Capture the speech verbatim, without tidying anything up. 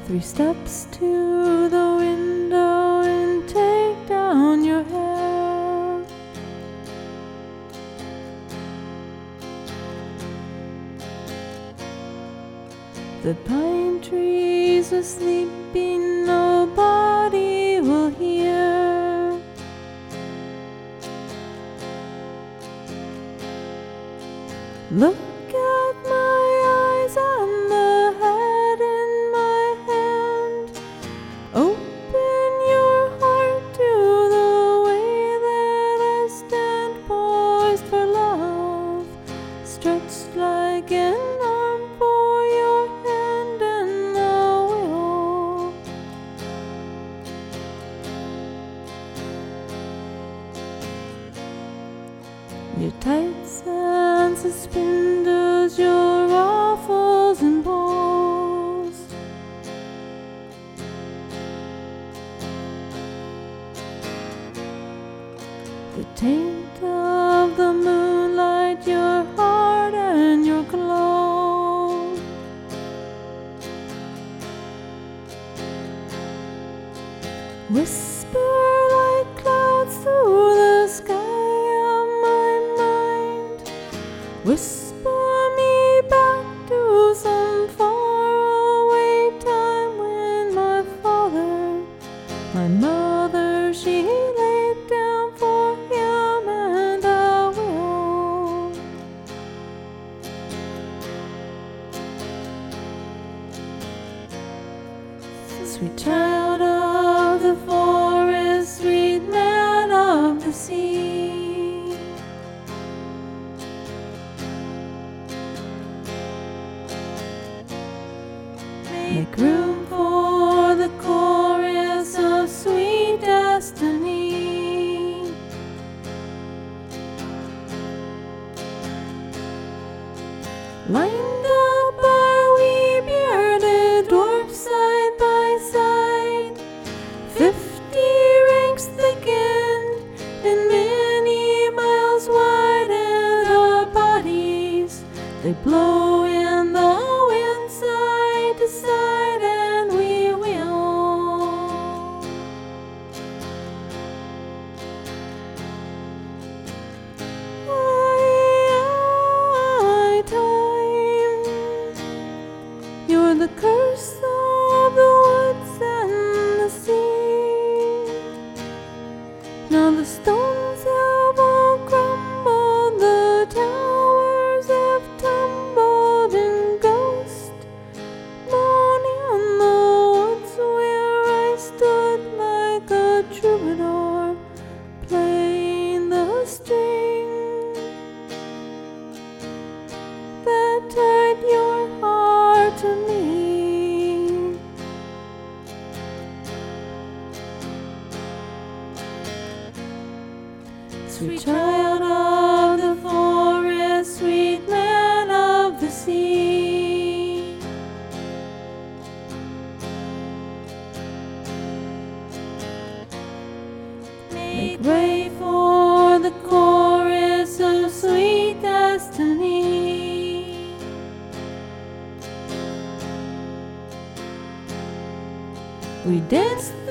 Three steps to the window and take down your hair. The pine trees are sleeping, nobody will hear. Look at my eyes and the head in my hand. Open your heart to the way that I stand, poised for love, stretched like an arm for your hand and the will. Your tights and suspenders, your ruffles and bows. The taint of the moonlight, your heart and your glow. Whisper like clouds through the sky of my mind. Whisper me back to some faraway time when my father, my mother, she laid down for him, and I will. Sweet child of the forest, sweet man of the sea, make room for the chorus of sweet destiny. Lined up are we bearded dwarfs side by side, fifty ranks thickened and many miles wide, and our bodies, they blow in the wind side to side, and we will. Aye, aye, time, you're the curse of the woods and the sea. Now the stones have all crumbled, the towers have tumbled, and ghost moaning on the woods where I stood like a troubadour playing the string that tied your heart to me. Sweet child of the forest, sweet man of the sea, make way for the chorus of sweet destiny. We danced